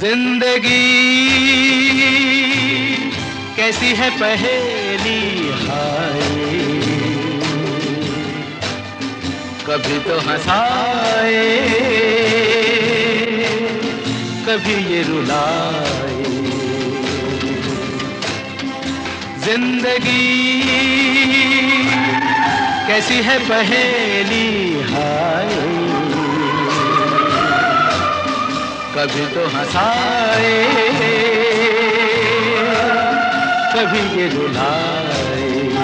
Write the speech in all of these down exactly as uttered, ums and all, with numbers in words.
जिंदगी कैसी है पहेली हाय, कभी तो हंसाए कभी ये रुलाए। जिंदगी कैसी है पहेली हाय, कभी तो हंसाए कभी ये रुलाए।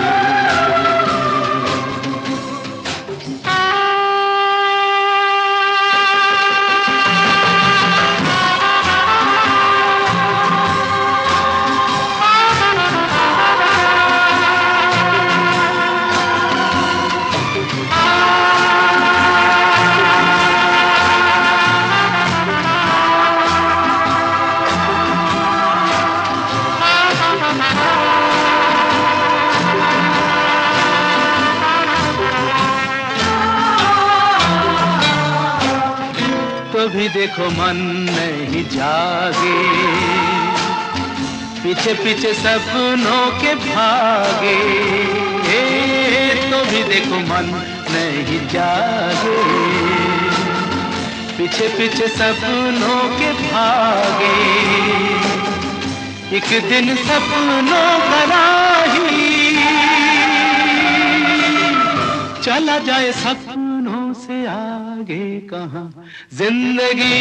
तो भी देखो मन नहीं जागे, पीछे पीछे सपनों के भागे। तो भी देखो मन नहीं जागे, पीछे पीछे सपनों के भागे। एक दिन सपनों का राही चला जाए सपनों से आगे कहाँ। जिंदगी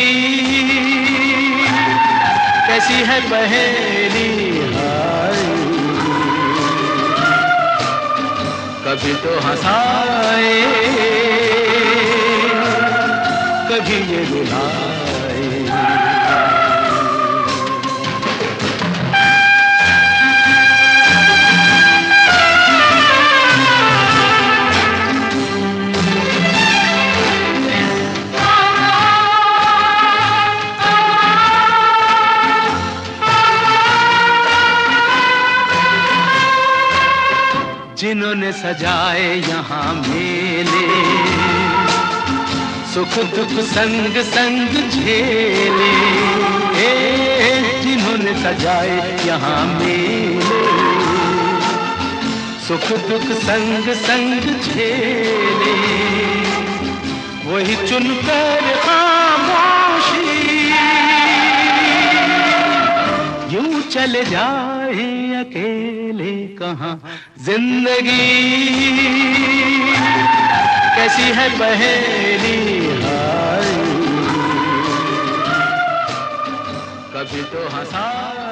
कैसी है पहेली हाय, कभी तो हंसाए कभी ये रुलाए। जिन्होंने सजाए यहाँ मेले, सुख दुख संग संग झेले। जिन्होंने सजाए यहाँ मेले, सुख दुख संग संग झेले। वही चुनकर खामोशी यूं चले जाए अकेले कहाँ। जिंदगी कैसी है पहेली हाय, कभी तो हंसा